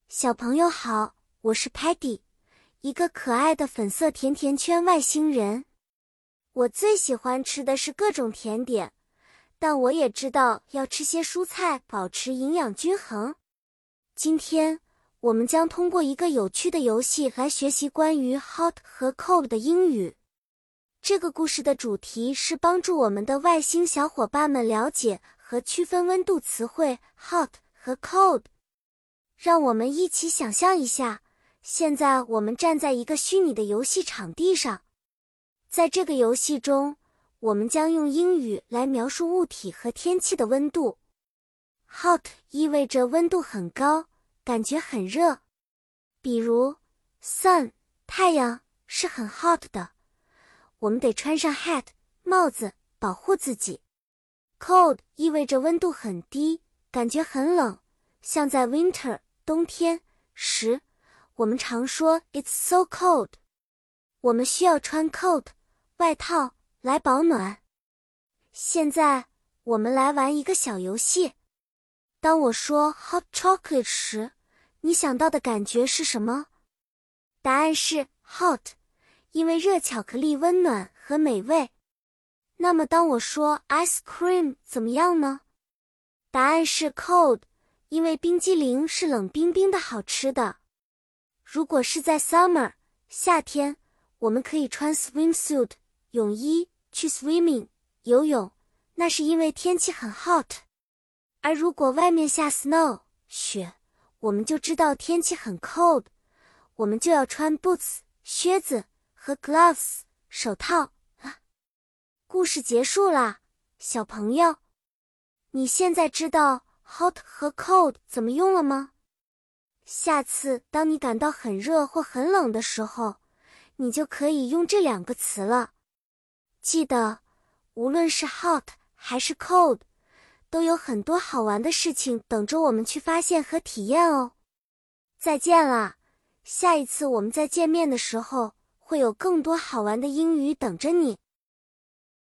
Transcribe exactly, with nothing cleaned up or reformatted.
小朋友好，我是 Patty， 一个可爱的粉色甜甜圈外星人。我最喜欢吃的是各种甜点，但我也知道要吃些蔬菜，保持营养均衡。今天，我们将通过一个有趣的游戏来学习关于 hot 和 cold 的英语。这个故事的主题是帮助我们的外星小伙伴们了解和区分温度词汇 hot 和 cold。让我们一起想象一下，现在我们站在一个虚拟的游戏场地上。在这个游戏中，我们将用英语来描述物体和天气的温度。Hot 意味着温度很高，感觉很热。比如 sun 太阳是很 hot 的，我们得穿上 hat 帽子保护自己。Cold 意味着温度很低，感觉很冷，像在 winter 冬天时，我们常说 It's so cold。我们需要穿 coat 外套来保暖。现在我们来玩一个小游戏。当我说 hot chocolate 时，你想到的感觉是什么？答案是 hot， 因为热巧克力温暖和美味。那么当我说 ice cream 怎么样呢？答案是 cold，因为冰激凌是冷冰冰的好吃的。如果是在 summer 夏天，我们可以穿 swimsuit 泳衣去 swimming 游泳，那是因为天气很 hot。而如果外面下 snow 雪，我们就知道天气很 cold， 我们就要穿 boots 靴子和 gloves 手套啊。故事结束啦，小朋友，你现在知道hot 和 cold 怎么用了吗？下次当你感到很热或很冷的时候，你就可以用这两个词了。记得，无论是 hot 还是 cold， 都有很多好玩的事情等着我们去发现和体验哦。再见啦，下一次我们再见面的时候，会有更多好玩的英语等着你。